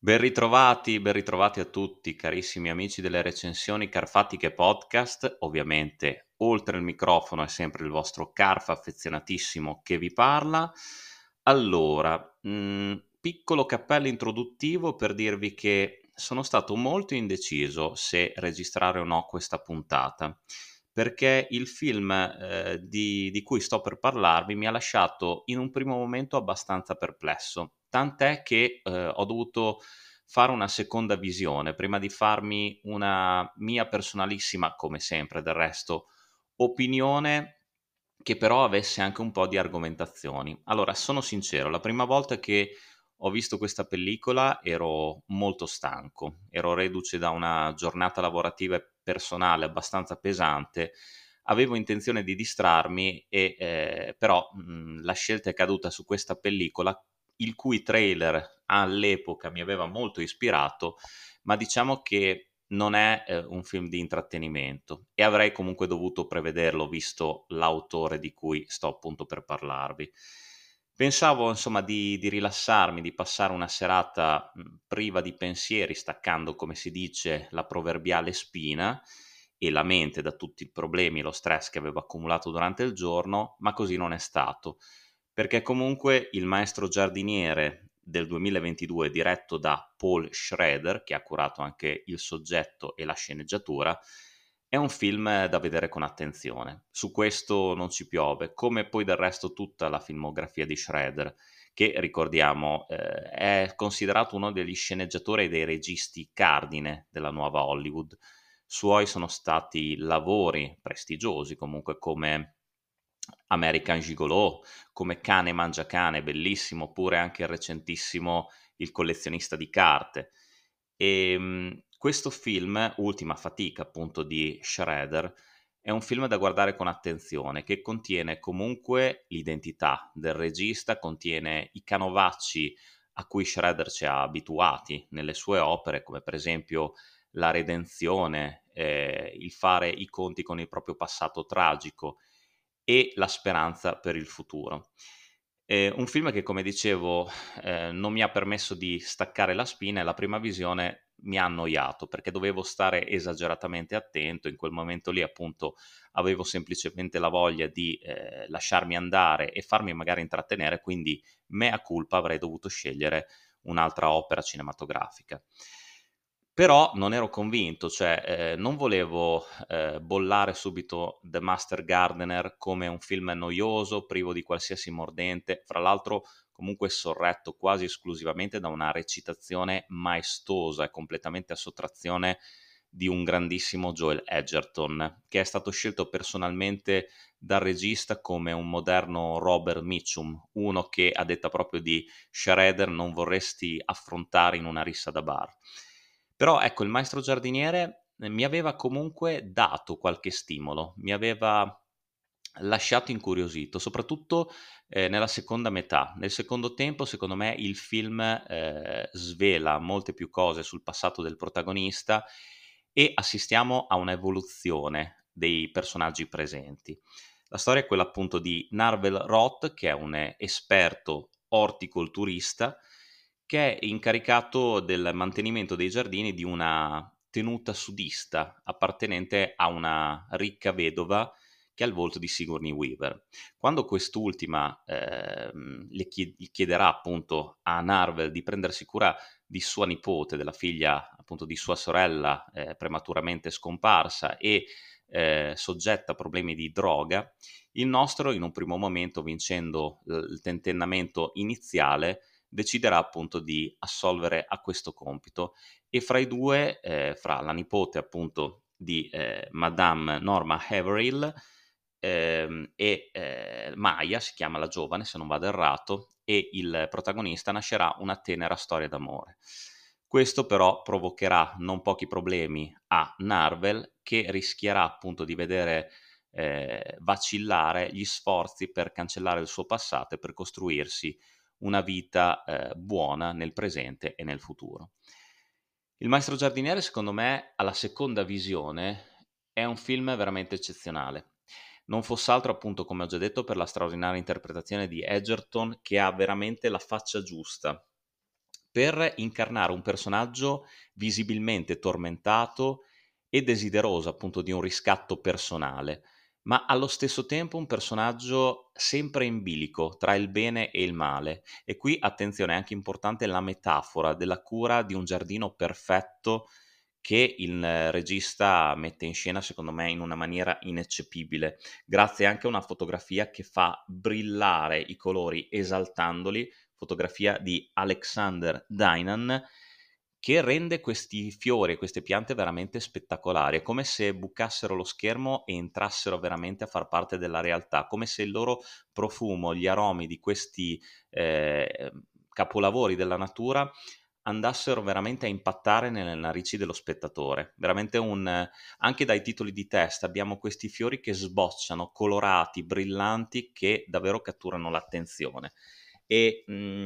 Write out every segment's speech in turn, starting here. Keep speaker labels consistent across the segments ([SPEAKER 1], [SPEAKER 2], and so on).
[SPEAKER 1] Ben ritrovati a tutti, carissimi amici delle recensioni Carfatiche Podcast. Ovviamente, oltre il microfono è sempre il vostro Carfa affezionatissimo che vi parla. Allora, piccolo cappello introduttivo per dirvi che sono stato molto indeciso se registrare o no questa puntata, perché il film di cui sto per parlarvi mi ha lasciato in un primo momento abbastanza perplesso, tant'è che ho dovuto fare una seconda visione prima di farmi una mia personalissima, come sempre del resto, opinione che però avesse anche un po' di argomentazioni. Allora, sono sincero, la prima volta che ho visto questa pellicola ero molto stanco, ero reduce da una giornata lavorativa e personale abbastanza pesante, avevo intenzione di distrarmi e però la scelta è caduta su questa pellicola, il cui trailer all'epoca mi aveva molto ispirato, ma diciamo che non è un film di intrattenimento e avrei comunque dovuto prevederlo visto l'autore di cui sto appunto per parlarvi. Pensavo insomma di rilassarmi, di passare una serata priva di pensieri, staccando, come si dice, la proverbiale spina e la mente da tutti i problemi e lo stress che avevo accumulato durante il giorno, ma così non è stato, perché comunque Il maestro giardiniere del 2022, diretto da Paul Schrader, che ha curato anche il soggetto e la sceneggiatura, è un film da vedere con attenzione. Su questo non ci piove, come poi del resto tutta la filmografia di Schrader, che ricordiamo è considerato uno degli sceneggiatori e dei registi cardine della nuova Hollywood. Suoi sono stati lavori prestigiosi, comunque come American Gigolo, come Cane mangia cane, bellissimo, oppure anche il recentissimo Il collezionista di carte. Questo film, Ultima fatica appunto di Schrader, è un film da guardare con attenzione, che contiene comunque l'identità del regista, contiene i canovacci a cui Schrader ci ha abituati nelle sue opere, come per esempio la redenzione, il fare i conti con il proprio passato tragico e la speranza per il futuro. Un film che, come dicevo, non mi ha permesso di staccare la spina e la prima visione mi ha annoiato perché dovevo stare esageratamente attento. In quel momento lì, appunto, avevo semplicemente la voglia di lasciarmi andare e farmi magari intrattenere, quindi mea culpa avrei dovuto scegliere un'altra opera cinematografica. Però non ero convinto, cioè non volevo bollare subito The Master Gardener come un film noioso, privo di qualsiasi mordente, fra l'altro comunque sorretto quasi esclusivamente da una recitazione maestosa e completamente a sottrazione di un grandissimo Joel Edgerton, che è stato scelto personalmente dal regista come un moderno Robert Mitchum, uno che a detta proprio di Schrader non vorresti affrontare in una rissa da bar. Però ecco, il maestro giardiniere mi aveva comunque dato qualche stimolo, mi aveva lasciato incuriosito, soprattutto nella seconda metà. Nel secondo tempo, secondo me, il film svela molte più cose sul passato del protagonista e assistiamo a un'evoluzione dei personaggi presenti. La storia è quella appunto di Narvel Roth, che è un esperto orticolturista che è incaricato del mantenimento dei giardini di una tenuta sudista appartenente a una ricca vedova che ha il volto di Sigourney Weaver. Quando quest'ultima gli chiederà appunto a Narvel di prendersi cura di sua nipote, della figlia appunto di sua sorella prematuramente scomparsa e soggetta a problemi di droga, il nostro in un primo momento, vincendo il tentennamento iniziale, deciderà appunto di assolvere a questo compito e fra i due, fra la nipote appunto di Madame Norma Haverill e Maya, si chiama la giovane se non vado errato, e il protagonista, nascerà una tenera storia d'amore. Questo però provocherà non pochi problemi a Narvel, che rischierà appunto di vedere vacillare gli sforzi per cancellare il suo passato e per costruirsi una vita buona nel presente e nel futuro. Il maestro giardiniere, secondo me, alla seconda visione è un film veramente eccezionale. Non fosse altro, appunto, come ho già detto, per la straordinaria interpretazione di Edgerton, che ha veramente la faccia giusta per incarnare un personaggio visibilmente tormentato e desideroso appunto di un riscatto personale, ma allo stesso tempo un personaggio sempre in bilico tra il bene e il male. E qui, attenzione, è anche importante la metafora della cura di un giardino perfetto che il regista mette in scena, secondo me, in una maniera ineccepibile, grazie anche a una fotografia che fa brillare i colori esaltandoli, fotografia di Alexander Dynan, che rende questi fiori e queste piante veramente spettacolari. È come se bucassero lo schermo e entrassero veramente a far parte della realtà, come se il loro profumo, gli aromi di questi capolavori della natura andassero veramente a impattare nelle narici dello spettatore. Veramente anche dai titoli di testa abbiamo questi fiori che sbocciano, colorati, brillanti, che davvero catturano l'attenzione. E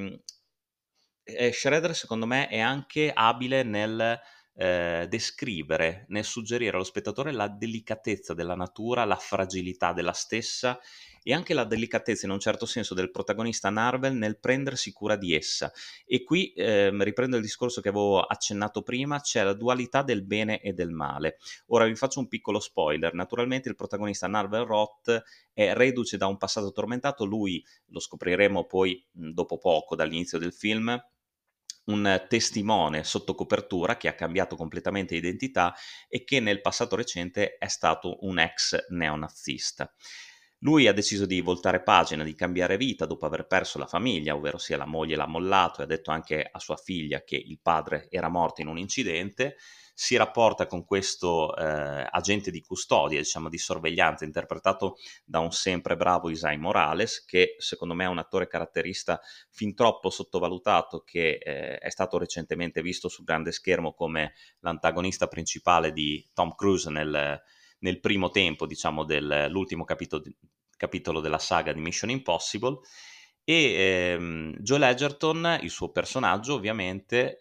[SPEAKER 1] Shredder secondo me è anche abile nel descrivere, nel suggerire allo spettatore la delicatezza della natura, la fragilità della stessa e anche la delicatezza in un certo senso del protagonista Narvel nel prendersi cura di essa. E qui riprendo il discorso che avevo accennato prima, c'è la dualità del bene e del male. Ora vi faccio un piccolo spoiler: naturalmente il protagonista Narvel Roth è reduce da un passato tormentato, lui lo scopriremo poi dopo poco dall'inizio del film, un testimone sotto copertura che ha cambiato completamente identità e che nel passato recente è stato un ex neonazista. Lui ha deciso di voltare pagina, di cambiare vita dopo aver perso la famiglia, ovvero sia la moglie l'ha mollato, e ha detto anche a sua figlia che il padre era morto in un incidente. Si rapporta con questo agente di custodia, diciamo di sorveglianza, interpretato da un sempre bravo Isai Morales, che secondo me è un attore caratterista fin troppo sottovalutato, che è stato recentemente visto sul grande schermo come l'antagonista principale di Tom Cruise nel primo tempo, diciamo, dell'ultimo capitolo della saga di Mission Impossible. E Joel Edgerton, il suo personaggio, ovviamente,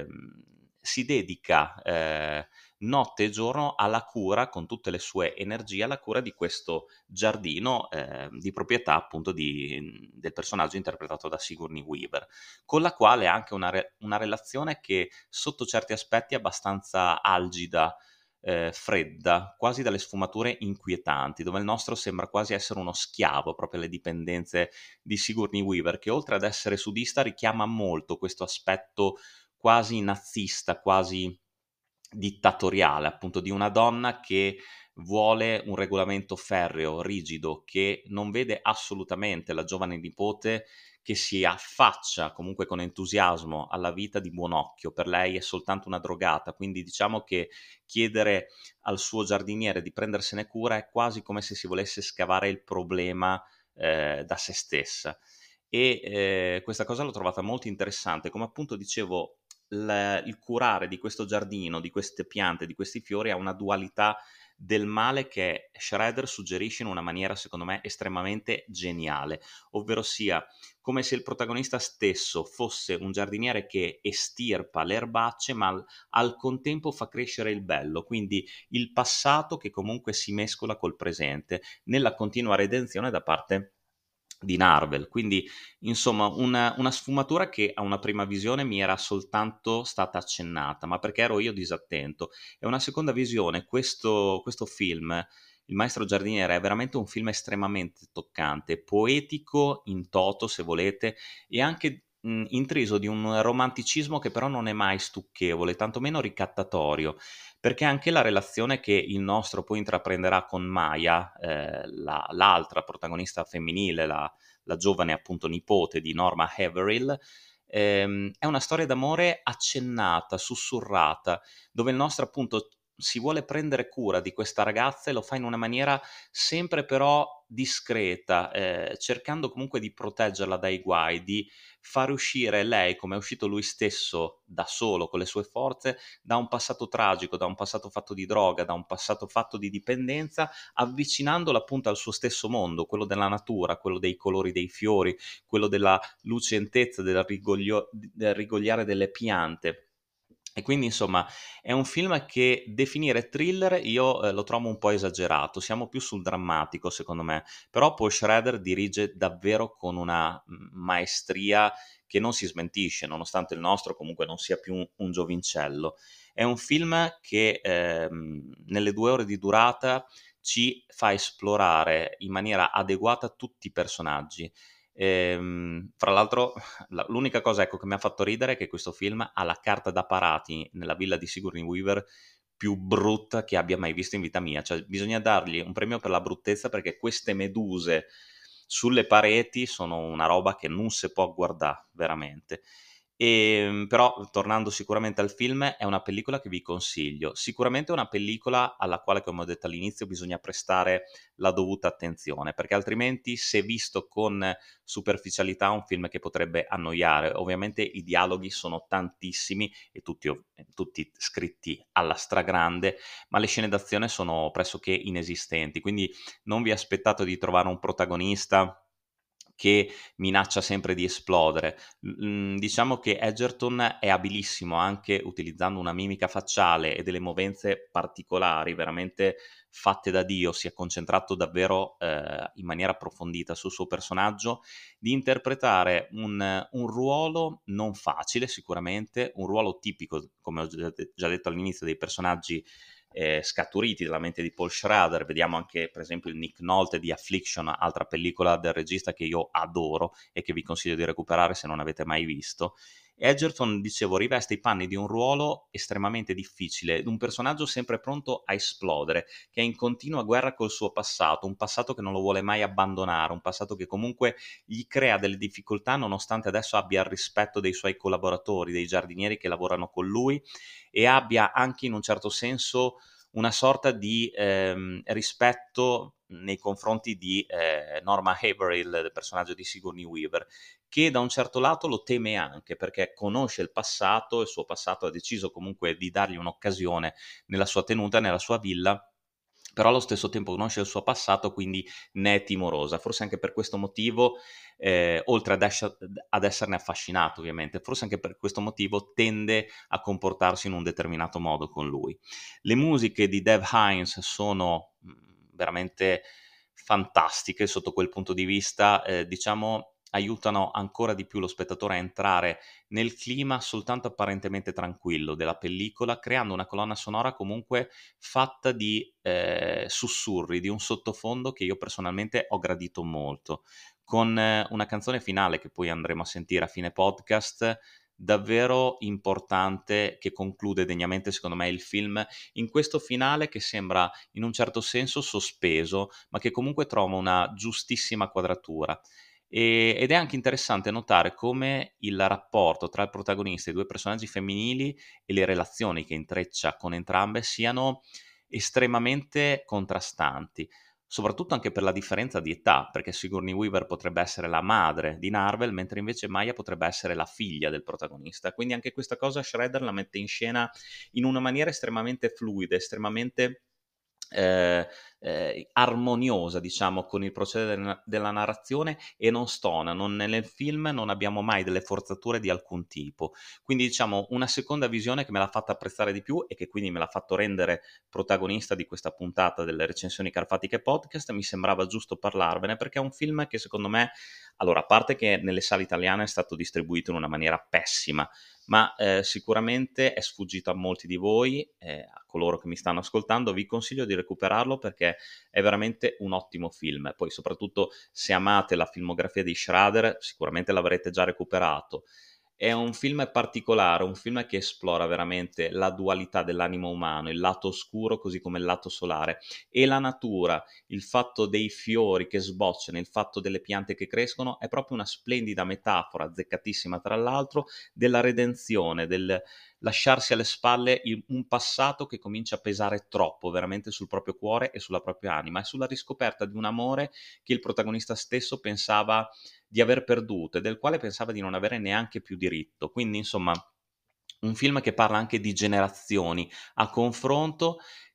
[SPEAKER 1] si dedica notte e giorno alla cura, con tutte le sue energie, alla cura di questo giardino di proprietà appunto del personaggio interpretato da Sigourney Weaver, con la quale ha anche una relazione che sotto certi aspetti è abbastanza algida, fredda, quasi dalle sfumature inquietanti, dove il nostro sembra quasi essere uno schiavo proprio alle dipendenze di Sigourney Weaver, che oltre ad essere sudista richiama molto questo aspetto quasi nazista, quasi dittatoriale, appunto, di una donna che vuole un regolamento ferreo, rigido, che non vede assolutamente la giovane nipote che si affaccia comunque con entusiasmo alla vita di buon occhio. Per lei è soltanto una drogata, quindi diciamo che chiedere al suo giardiniere di prendersene cura è quasi come se si volesse scavare il problema da se stessa. E questa cosa l'ho trovata molto interessante, come appunto dicevo, il curare di questo giardino, di queste piante, di questi fiori ha una dualità del male che Schrader suggerisce in una maniera secondo me estremamente geniale, ovvero sia come se il protagonista stesso fosse un giardiniere che estirpa le erbacce, ma al contempo fa crescere il bello, quindi il passato che comunque si mescola col presente nella continua redenzione da parte di Narvel. Quindi insomma una sfumatura che a una prima visione mi era soltanto stata accennata, ma perché ero io disattento. E una seconda visione, questo film, Il maestro giardiniere, è veramente un film estremamente toccante, poetico in toto se volete, e anche intriso di un romanticismo che però non è mai stucchevole, tantomeno ricattatorio, perché anche la relazione che il nostro poi intraprenderà con Maya, l'altra protagonista femminile, la giovane appunto nipote di Norma Haverill, è una storia d'amore accennata, sussurrata, dove il nostro appunto si vuole prendere cura di questa ragazza e lo fa in una maniera sempre però discreta, cercando comunque di proteggerla dai guai, di far uscire lei, come è uscito lui stesso da solo con le sue forze, da un passato tragico, da un passato fatto di droga, da un passato fatto di dipendenza, avvicinandola appunto al suo stesso mondo, quello della natura, quello dei colori dei fiori, quello della lucentezza, del rigogliare delle piante. E quindi insomma è un film che definire thriller io, lo trovo un po' esagerato, siamo più sul drammatico secondo me, però Paul Schrader dirige davvero con una maestria che non si smentisce, nonostante il nostro comunque non sia più un giovincello. È un film che, nelle 2 ore di durata ci fa esplorare in maniera adeguata tutti i personaggi. Fra l'altro l'unica cosa, ecco, che mi ha fatto ridere è che questo film ha la carta da parati nella villa di Sigourney Weaver più brutta che abbia mai visto in vita mia. Cioè, bisogna dargli un premio per la bruttezza perché queste meduse sulle pareti sono una roba che non se può guardà, veramente. Però tornando sicuramente al film, è una pellicola che vi consiglio. Sicuramente è una pellicola alla quale, come ho detto all'inizio, bisogna prestare la dovuta attenzione, perché altrimenti, se visto con superficialità, è un film che potrebbe annoiare. Ovviamente i dialoghi sono tantissimi e tutti scritti alla stragrande, ma le scene d'azione sono pressoché inesistenti, quindi non vi aspettate di trovare un protagonista che minaccia sempre di esplodere. Diciamo che Edgerton è abilissimo anche utilizzando una mimica facciale e delle movenze particolari, veramente fatte da Dio, si è concentrato davvero, in maniera approfondita sul suo personaggio, di interpretare un ruolo non facile sicuramente, un ruolo tipico, come ho già detto all'inizio, dei personaggi scaturiti dalla mente di Paul Schrader. Vediamo anche per esempio il Nick Nolte di Affliction, altra pellicola del regista che io adoro e che vi consiglio di recuperare se non avete mai visto. Edgerton, dicevo, riveste i panni di un ruolo estremamente difficile, di un personaggio sempre pronto a esplodere, che è in continua guerra col suo passato, un passato che non lo vuole mai abbandonare, un passato che comunque gli crea delle difficoltà nonostante adesso abbia il rispetto dei suoi collaboratori, dei giardinieri che lavorano con lui, e abbia anche in un certo senso una sorta di rispetto nei confronti di Norma Haverhill, del personaggio di Sigourney Weaver, che da un certo lato lo teme anche perché conosce il passato, il suo passato, ha deciso comunque di dargli un'occasione nella sua tenuta, nella sua villa, però allo stesso tempo conosce il suo passato, quindi ne è timorosa. Forse anche per questo motivo, oltre ad esserne affascinato ovviamente, forse anche per questo motivo tende a comportarsi in un determinato modo con lui. Le musiche di Dev Hynes sono veramente fantastiche sotto quel punto di vista, diciamo aiutano ancora di più lo spettatore a entrare nel clima soltanto apparentemente tranquillo della pellicola, creando una colonna sonora comunque fatta di sussurri, di un sottofondo che io personalmente ho gradito molto, con una canzone finale che poi andremo a sentire a fine podcast, davvero importante, che conclude degnamente secondo me il film, in questo finale che sembra in un certo senso sospeso, ma che comunque trova una giustissima quadratura. Ed è anche interessante notare come il rapporto tra il protagonista e i due personaggi femminili e le relazioni che intreccia con entrambe siano estremamente contrastanti, soprattutto anche per la differenza di età, perché Sigourney Weaver potrebbe essere la madre di Narvel, mentre invece Maya potrebbe essere la figlia del protagonista. Quindi anche questa cosa Shredder la mette in scena in una maniera estremamente fluida, estremamente eh, armoniosa, diciamo, con il procedere della narrazione, e non stona. Nel film non abbiamo mai delle forzature di alcun tipo. Quindi, diciamo, una seconda visione che me l'ha fatta apprezzare di più e che quindi me l'ha fatto rendere protagonista di questa puntata delle recensioni Carfatiche Podcast. Mi sembrava giusto parlarvene perché è un film che secondo me, allora, a parte che nelle sale italiane è stato distribuito in una maniera pessima, ma sicuramente è sfuggito a molti di voi, a coloro che mi stanno ascoltando. Vi consiglio di recuperarlo perché è veramente un ottimo film. Poi soprattutto se amate la filmografia di Schrader sicuramente l'avrete già recuperato. È un film particolare, un film che esplora veramente la dualità dell'animo umano, il lato oscuro così come il lato solare, e la natura, il fatto dei fiori che sbocciano, il fatto delle piante che crescono, è proprio una splendida metafora, azzeccatissima tra l'altro, della redenzione, del lasciarsi alle spalle un passato che comincia a pesare troppo veramente sul proprio cuore e sulla propria anima, e sulla riscoperta di un amore che il protagonista stesso pensava di aver perduto e del quale pensava di non avere neanche più diritto. Quindi, insomma, un film che parla anche di generazioni a confronto,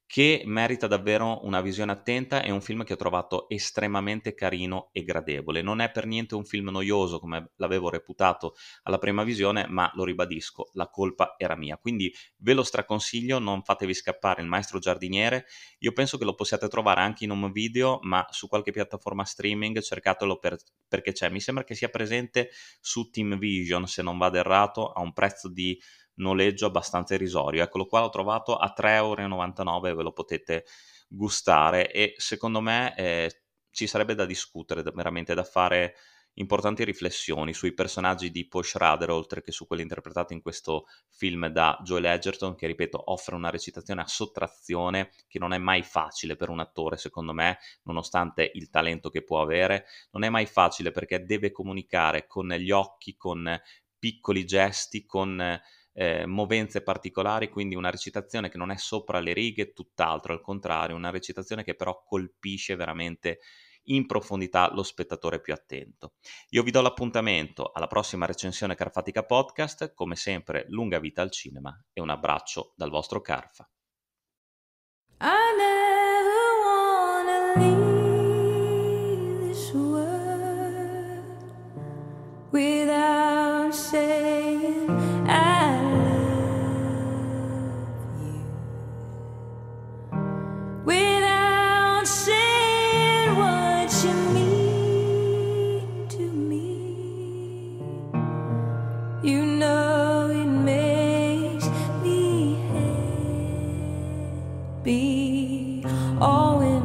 [SPEAKER 1] che merita davvero una visione attenta. È un film che ho trovato estremamente carino e gradevole. Non è per niente un film noioso come l'avevo reputato alla prima visione, ma lo ribadisco, la colpa era mia. Quindi ve lo straconsiglio, non fatevi scappare Il Maestro Giardiniere. Io penso che lo possiate trovare anche in home video, ma su qualche piattaforma streaming cercatelo perché c'è. Mi sembra che sia presente su Team Vision, se non vado errato, a un prezzo di noleggio abbastanza irrisorio. Eccolo qua, l'ho trovato a 3,99 €, ve lo potete gustare e secondo me ci sarebbe da discutere, veramente da fare importanti riflessioni sui personaggi di Paul Schrader, oltre che su quelli interpretati in questo film da Joel Edgerton, che ripeto offre una recitazione a sottrazione che non è mai facile per un attore, secondo me, nonostante il talento che può avere. Non è mai facile perché deve comunicare con gli occhi, con piccoli gesti, con movenze particolari, quindi una recitazione che non è sopra le righe, tutt'altro, al contrario, una recitazione che però colpisce veramente in profondità lo spettatore più attento. Io vi do l'appuntamento alla prossima recensione Carfatica Podcast, come sempre lunga vita al cinema e un abbraccio dal vostro Carfa.
[SPEAKER 2] I never wanna leave this world without saying I love you, without saying what you mean to me. You know it makes me happy. Oh, when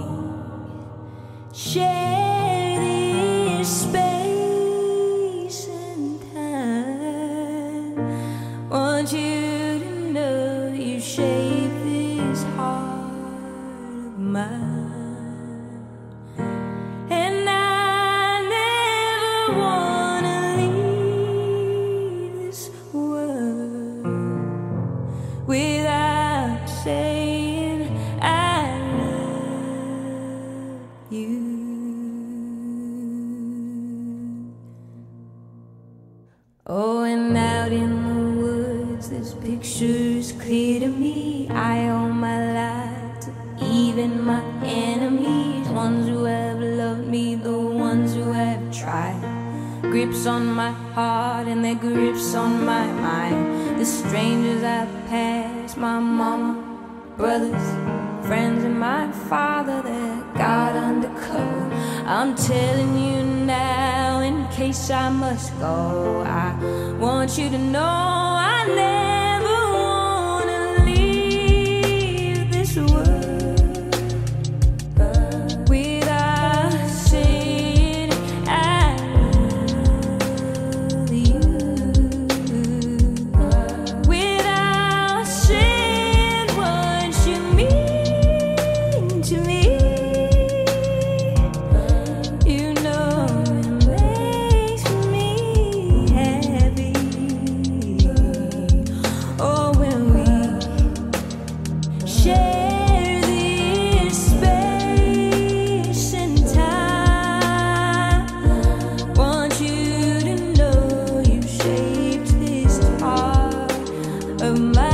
[SPEAKER 2] we share this space and time, want you to know you shape this heart of mine. And I never wanna leave this world without saying I love you. Oh, and out in the woods, this picture's clear to me. I owe my life to even my enemies, ones who have loved me, the ones who have tried. Grips on my heart and their grips on my mind. The strangers I've passed, my mama, brothers, friends, and my father that got undercover. I'm telling you now, in case I must go, I want you to know I never wanna leave this world without saying I love you, without saying what you mean to me. You know it makes me happy. Oh, when we share this space and time, want you to know you shaped this heart of mine.